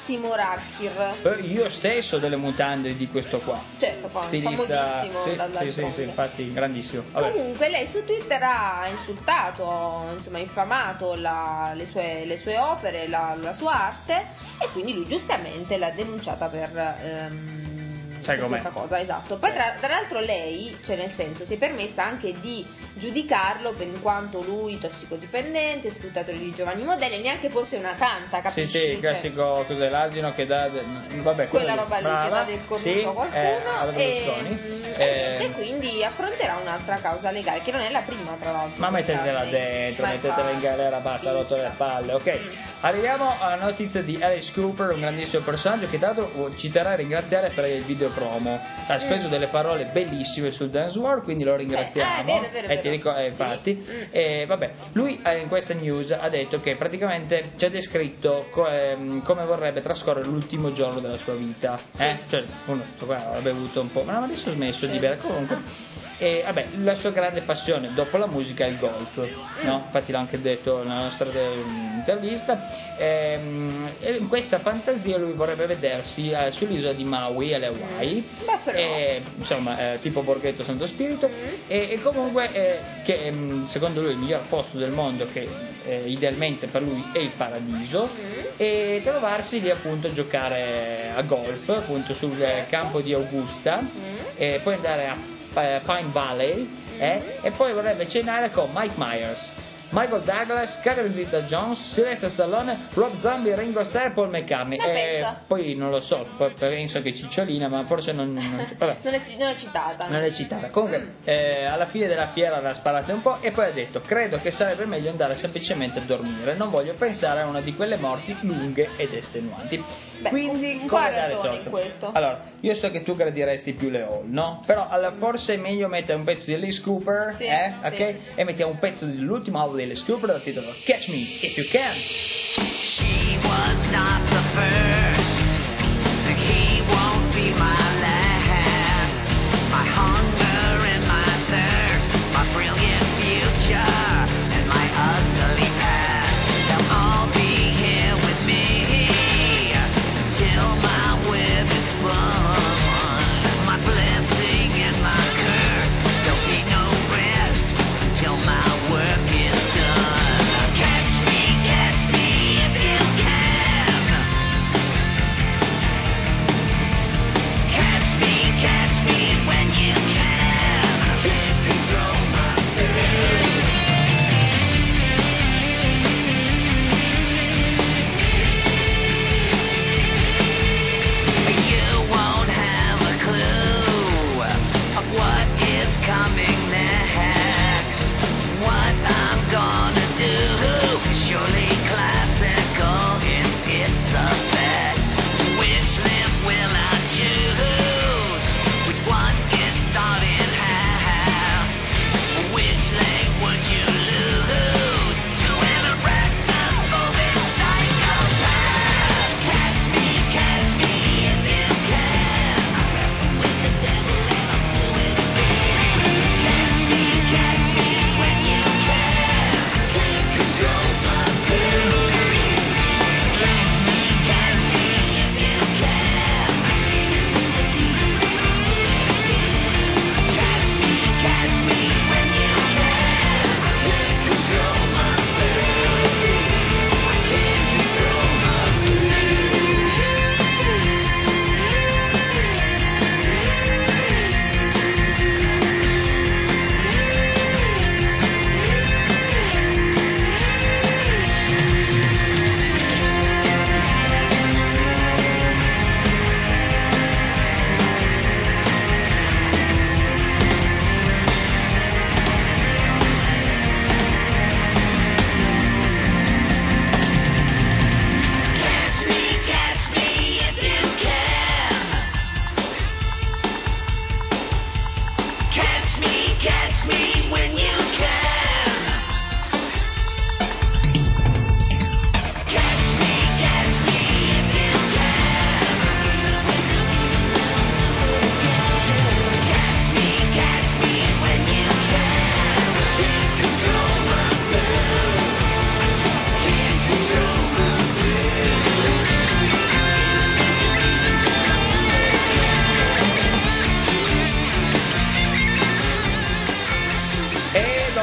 Simorakir, Eh, Io stesso ho delle mutande di questo qua. certo, fa- Stilista. famosissimo Sì, dal- sì, sì, d'altronde. sì, infatti, grandissimo. Vabbè. Comunque lei su Twitter ha insultato, insomma infamato la- le, sue, le sue opere, la, la sua arte e quindi lui giustamente l'ha denunciata per, ehm, Sai per com'è. questa cosa, esatto. Poi tra, tra l'altro lei, cioè nel senso, si è permessa anche di giudicarlo per in quanto lui tossicodipendente, sfruttatore di giovani modelli, neanche fosse una santa, Sì, capisci? sì, il Cioè, classico cos'è l'asino che dà. Vabbè, quella quello roba lì brava, che dà del cornuto sì, a qualcuno eh, alla e, Berlusconi. e Eh, niente, quindi affronterà un'altra causa legale che non è la prima tra l'altro. Ma per mettetela Courtney. dentro, Ma mettetela in infatti, galera, basta, ha rotto le pizza. palle, ok. Mm. Arriviamo alla notizia di Alice Cooper, un grandissimo personaggio che tra l'altro ci terrà a ringraziare per il video promo. Ha speso Mm. delle parole bellissime sul dance war, quindi lo ringraziamo. Eh, ah, è vero, è vero, è E ti vero. ricordo, eh, Sì. infatti. Mm. E vabbè, lui eh, in questa news ha detto che praticamente ci ha descritto co- ehm, come vorrebbe trascorrere l'ultimo giorno della sua vita. Eh? Cioè, uno guarda, avrebbe avuto un po'. Ma no, adesso ho smesso Sì. di bere comunque. E vabbè, la sua grande passione dopo la musica è il golf, no? Infatti l'ha anche detto nella nostra de- intervista. Ehm, E in questa fantasia lui vorrebbe vedersi eh, sull'isola di Maui alle Hawaii, Beh, però. e, insomma, eh, tipo Borghetto Santo Spirito, Mm. e, e comunque eh, che ehm, secondo lui è il miglior posto del mondo, che eh, idealmente per lui è il paradiso, Mm. e trovarsi lì appunto a giocare a golf appunto sul eh, Certo. campo di Augusta, Mm. e poi andare a eh, Pine Valley, eh, e poi vorrebbe cenare con Mike Myers, Michael Douglas, Catherine Zeta-Jones, Sylvester Stallone, Rob Zombie, Ringo Starr e Paul McCartney. Ma E pensa. poi non lo so, poi penso che Cicciolina, ma forse non, non, vabbè, non, è, non è citata. non è citata. Comunque Mm. eh, alla fine della fiera l'ha sparata un po' e poi ha detto: credo che sarebbe meglio andare semplicemente a dormire, non voglio pensare a una di quelle morti lunghe ed estenuanti. Beh, Quindi un po' come ha dare ragione torto? in questo. Allora, io so che tu gradiresti più le Hall, no? Però allora, forse è meglio mettere un pezzo di Alice Cooper, Sì, eh? sì. Ok? E mettiamo un pezzo dell'ultimo album di Alice Cooper dal titolo Catch Me If You Can. She was not the first, and he won't be my last. My hunger and my thirst, my brilliant future and my ugly past. They'll all be here with me until my web is spun. My blessing and my curse, there'll be no rest until my work is done. Catch me, catch me if you can.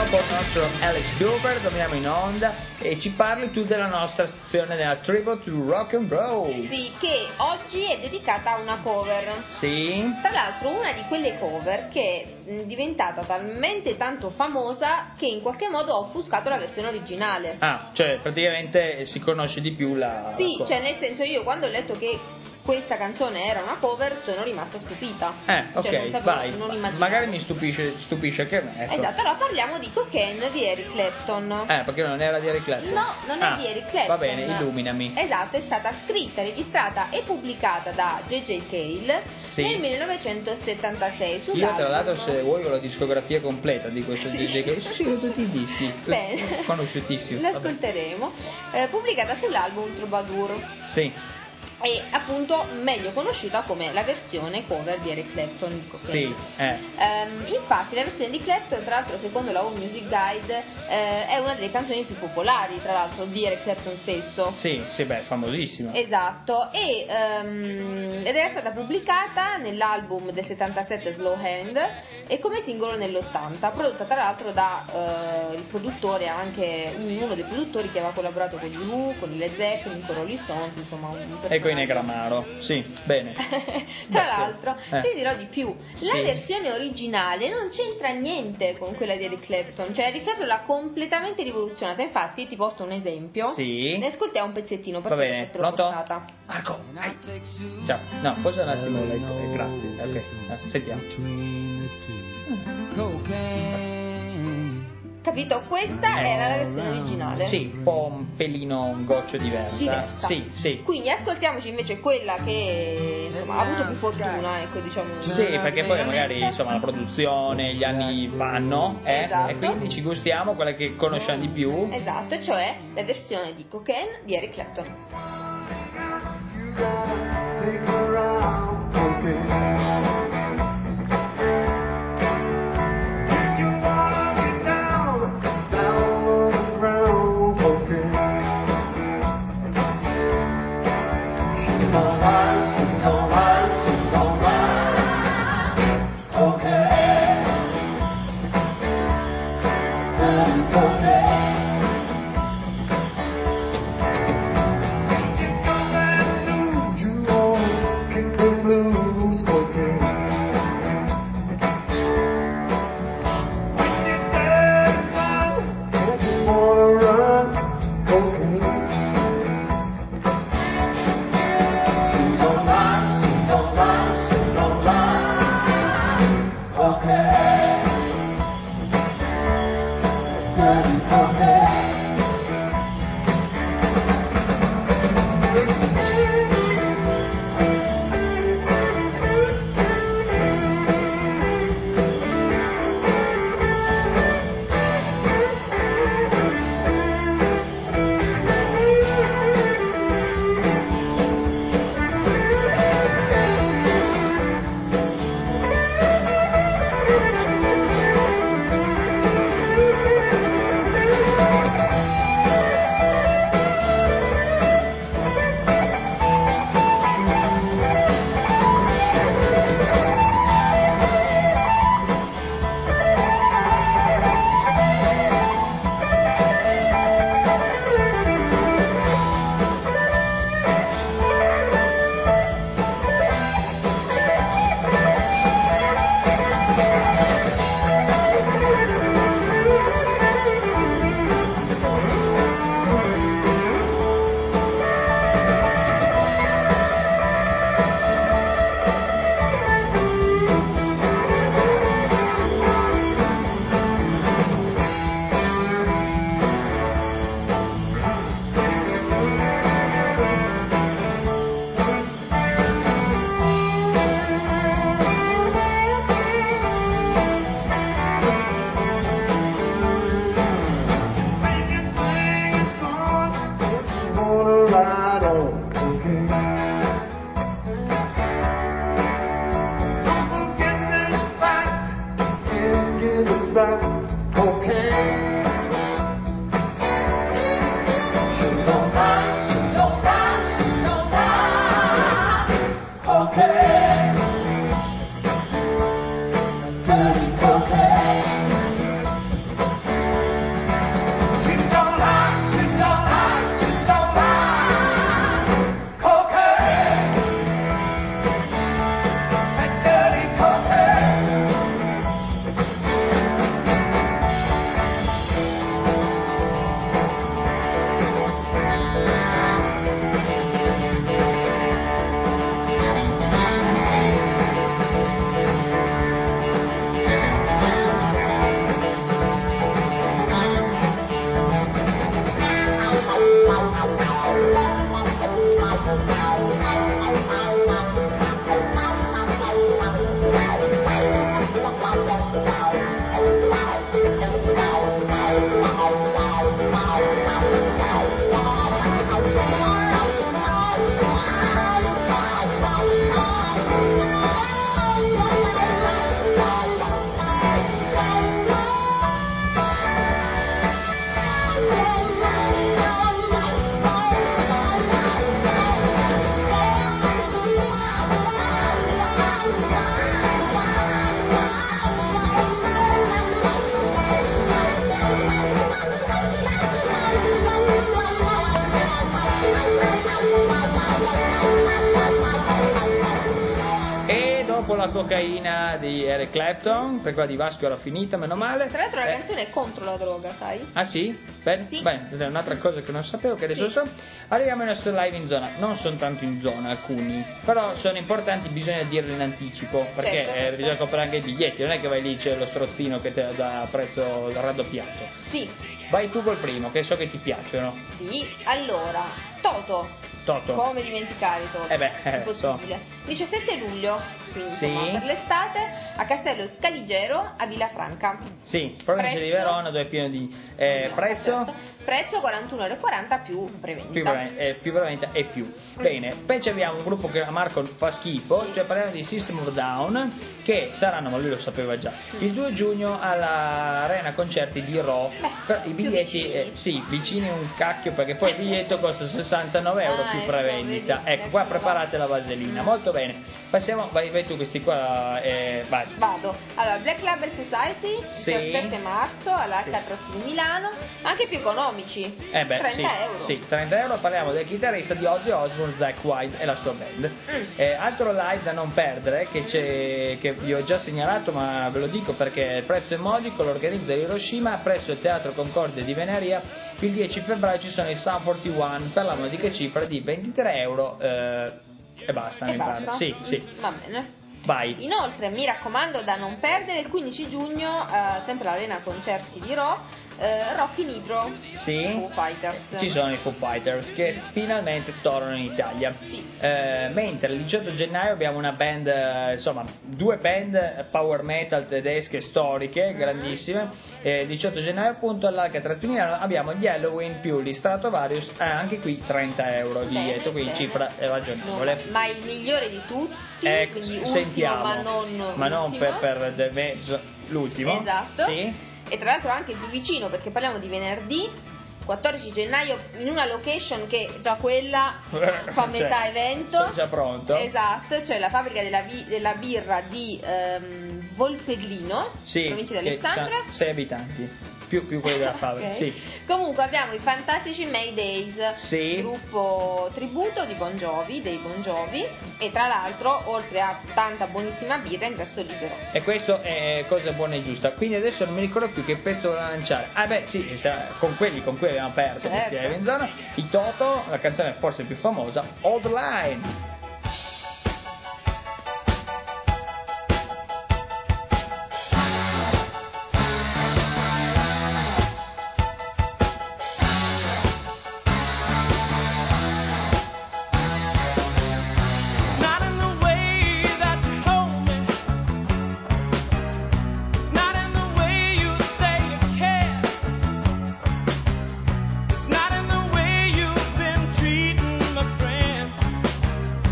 con il nostro Alice Cooper, torniamo in onda e ci parli tu della nostra sezione della Tribute to Rock and Roll. Sì, che oggi è dedicata a una cover. Sì. Tra l'altro una di quelle cover che è diventata talmente tanto famosa che in qualche modo ha offuscato la versione originale. Ah, cioè praticamente si conosce di più la... Sì, la cioè nel senso, io quando ho letto che questa canzone era una cover sono rimasta stupita. Eh, ok, cioè, non sapevo, vai, non immaginavo. magari mi stupisce, stupisce anche me. Ecco. Esatto, allora parliamo di Cocaine di Eric Clapton. Eh, perché non era di Eric Clapton? No, non è Ah, di Eric Clapton. Va bene, illuminami. Esatto, è stata scritta, registrata e pubblicata da J J Cale Sì. nel millenovecentosettantasei Io sull'album. tra l'altro, se vuoi, ho la discografia completa di questo Sì. J J Cale. Sì, sì, ho tutti i dischi. Bene. Conosciutissimo. Vabbè. L'ascolteremo. Eh, pubblicata sull'album Troubadour. Sì. E appunto meglio conosciuta come la versione cover di Eric Clapton di Cocaine. Sì, eh. Ehm, infatti la versione di Clapton, tra l'altro, secondo la All Music Guide, eh, è una delle canzoni più popolari, tra l'altro, di Eric Clapton stesso. Sì, sì, beh, famosissimo. Esatto, e, ehm, ed era stata pubblicata nell'album del settantasette Slow Hand e come singolo nell'ottanta, prodotta tra l'altro da eh, il produttore, anche uno dei produttori che aveva collaborato con gli U, con i Led Zeppelin, con Rolling Stones, insomma un personaggio. E con i Negramaro, sì, bene. Tra Beh, l'altro, eh. ti dirò di più, Sì. la versione originale non c'entra niente con quella di Eric Clapton, cioè Eric Clapton l'ha completamente rivoluzionata, infatti ti porto un esempio, Sì. ne ascoltiamo un pezzettino Va perché bene, te l'ho pronto? portata. Marco, vai. Ciao. No, posa un attimo lei, eh, grazie. Ok, eh, sentiamo. Capito? Questa era la versione originale. Sì, un po' un pelino, un goccio diversa. Diversa. Sì, sì. Quindi ascoltiamoci invece quella che insomma ha avuto più fortuna, ecco, diciamo. Sì, perché poi magari Veramente. insomma la produzione, gli anni fanno, eh? Esatto. E quindi ci gustiamo quella che conosciamo di più. Esatto, cioè la versione di Cocaine di Eric Clapton. Take her out, okay. If you wanna get down, down on the ground, okay. She's alright, she's alright, she's alright, okay. And okay. Okay. la cocaina di Eric Clapton, per quella di Vasco l'ho finita, meno male. Tra l'altro la Eh, canzone è contro la droga, sai? Ah sì? Bene, Sì. bene, è un'altra cosa che non sapevo, che adesso Sì. so. Arriviamo ai nostri live in zona, non sono tanto in zona alcuni, però sono importanti, bisogna dirli in anticipo, perché Certo, eh, certo. bisogna comprare anche i biglietti, non è che vai lì c'è lo strozzino che te la dà a prezzo raddoppiato. Sì, Vai tu col primo, che so che ti piacciono. sì. Allora, Toto. Toto. Come dimenticare Toto? Eh beh, eh, Impossibile. diciassette luglio, quindi Sì. insomma per l'estate, a Castello Scaligero a Villafranca. Sì, provincia di Prezzo? Verona, dove è pieno di eh, No, prezzo. certo. Prezzo quarantuno euro e quaranta più preventa. Più veramente, eh, più veramente e più. Bene, poi ci abbiamo un gruppo che a Marco fa schifo, Sì. cioè parliamo di System of a Down, che saranno, ma lui lo sapeva già, il due giugno all'Arena Concerti di Ro. Beh, Per i più biglietti, vicini. eh, sì, vicini un cacchio, perché poi il biglietto costa sessantanove euro Ah, più ecco, prevendita. vedi, Ecco, qua ecco, preparate va. la vaselina, Mm. molto bene. Passiamo, vai, vai tu questi qua, eh, vai. Vado. Allora, Black Label Society, Sì. diciassette marzo all'Arca Sì. Troffi di Milano, anche più economici. Eh beh, trenta sì, euro. sì, trenta euro, parliamo del chitarrista di Ozzy Osbourne, Zakk Wylde e la sua band. Mm. Eh, altro live da non perdere, che, c'è, che vi ho già segnalato, ma ve lo dico perché il prezzo è modico, lo organizza Hiroshima presso il Teatro Concordia di Venaria. Il dieci febbraio ci sono i Sun quarantuno per la modica cifra di ventitré euro eh, e basta, E mi basta? pare. Sì, sì. Va bene. Vai. Inoltre, mi raccomando da non perdere, il quindici giugno, eh, sempre all'Arena Concerti di Ro, eh, Rock in Hydro, Sì. Foo Fighters. Ci sono i Foo Fighters che finalmente tornano in Italia. Sì. Eh, mentre il diciotto gennaio abbiamo una band, eh, insomma, due band power metal tedesche storiche, Mm. grandissime. Eh, diciotto gennaio appunto all'Alcatraz di Milano abbiamo gli Halloween più gli Stratovarius, eh, anche qui trenta euro di Bene, biglietto, quindi bene. cifra eh, No, ragionevole. ma il migliore di tutti, Ecco, quindi ultimo, sentiamo, ma non ma non ultimo. per, per de mezzo, l'ultimo. Esatto. Sì. E tra l'altro anche il più vicino, perché parliamo di venerdì quattordici gennaio in una location che già quella fa metà Cioè, evento. sono già pronto. Esatto, cioè la fabbrica della, vi- della birra di ehm, Volpegrino, Sì, provincia di che Alessandria. c'ha sei abitanti, più, più quelli della fabbrica. Ok. Sì. Comunque abbiamo i fantastici Maydays, Sì. gruppo tributo di Bon Jovi, dei Bon Jovi, e tra l'altro oltre a tanta buonissima birra ingresso libero. E questo è cosa buona e giusta. Quindi adesso non mi ricordo più che pezzo voleva lanciare. Ah beh sì, sa- con quelli con cui abbiamo aperto Certo. questi live in zona, i Toto, la canzone forse più famosa, Old Line. It's not in the way that you hold me. It's not in the way you say you care. It's not in the way you've been treating my friends.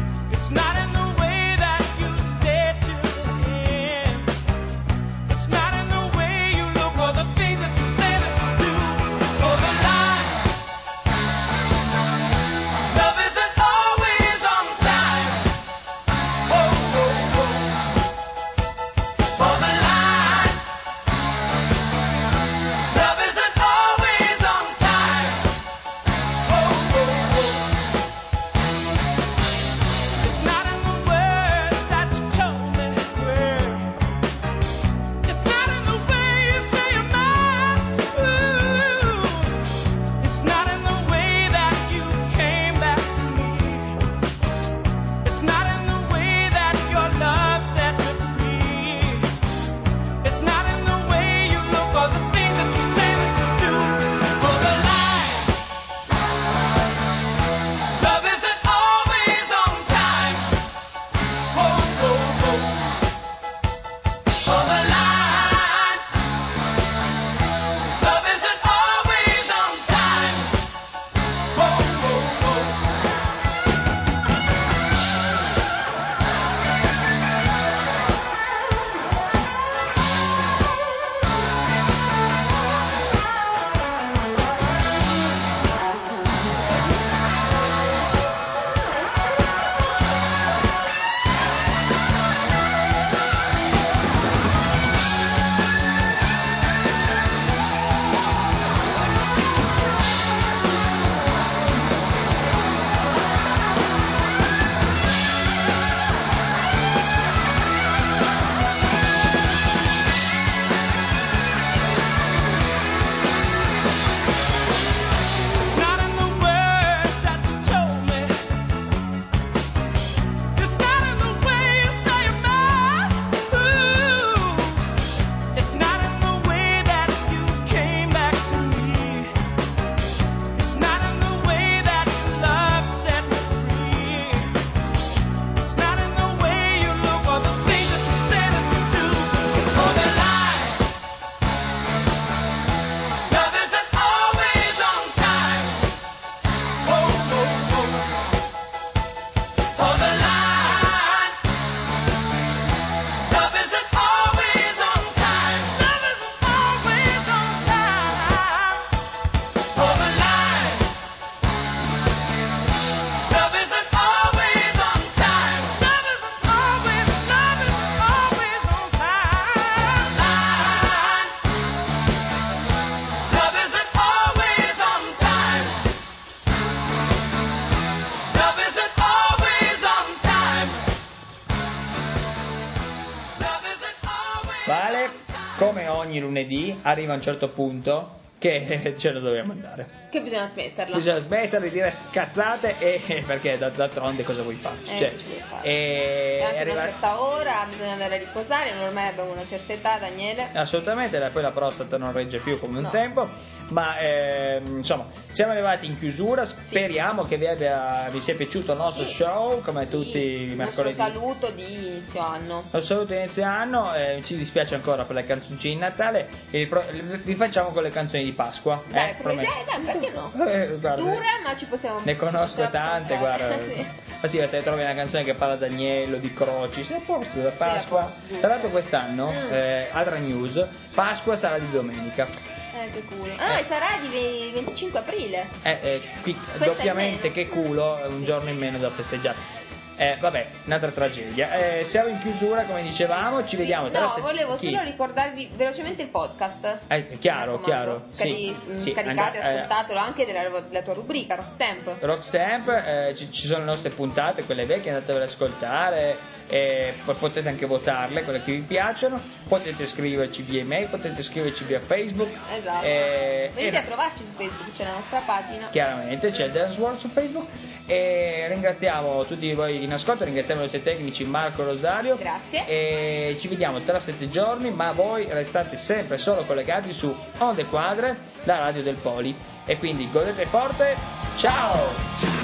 ogni lunedì, arriva a un certo punto che ce lo dobbiamo andare. Che bisogna smetterla. Bisogna smettere di dire cazzate e perché d'altronde cosa vuoi fare? Eh, Cioè, che ci vuoi fare? e E anche arriva- una certa ora bisogna andare a riposare, noi ormai abbiamo una certa età, Daniele. Assolutamente, poi la prostata non regge più come un No. tempo, ma ehm, insomma siamo arrivati in chiusura, speriamo che vi, abbia, vi sia piaciuto il nostro Sì. show come Sì, tutti i il mercoledì. nostro saluto di inizio anno. Un saluto di inizio anno, eh, ci dispiace ancora per le canzoncine di Natale e vi, pro- vi facciamo con le canzoni di Pasqua. Dai, eh, prometti- prometto. eh, dai, perché no? Eh, guarda, Dura, ma ci possiamo. ne conosco ce la possiamo tante, fare. guarda. Sì. Ma sì, se trovi una canzone che parla d'agnello, di croci, sei a posto da Pasqua. a posto. Tra l'altro quest'anno, Mm. eh, altra news, Pasqua sarà di domenica. Eh, che culo. Ah, e sarà di ve- venticinque aprile. Eh, eh, qui Questa doppiamente in che meno. culo, un giorno in meno da festeggiare. Eh, vabbè, un'altra tragedia. Eh, siamo in chiusura, come dicevamo, ci vediamo tra No, se- volevo chi? solo ricordarvi velocemente il podcast. Eh, è chiaro, Mi raccomando. chiaro. Scari- Sì, mh, sì, scaricate, and- eh, ascoltatelo anche della, della tua rubrica, Rockstamp. Rockstamp, eh, ci, ci sono le nostre puntate, quelle vecchie, andatevele ad ascoltare, eh, poi potete anche votarle, quelle che vi piacciono, potete scriverci via email, potete scriverci via Facebook. Esatto. eh, Venite e- a trovarci su Facebook, c'è la nostra pagina. Chiaramente c'è Dance World su Facebook e ringraziamo tutti voi in ascolto, ringraziamo i nostri tecnici Marco Rosario. Grazie. E ci vediamo tra sette giorni, ma voi restate sempre solo collegati su Onde Quadre, la radio del Poli. E quindi godete forte, ciao!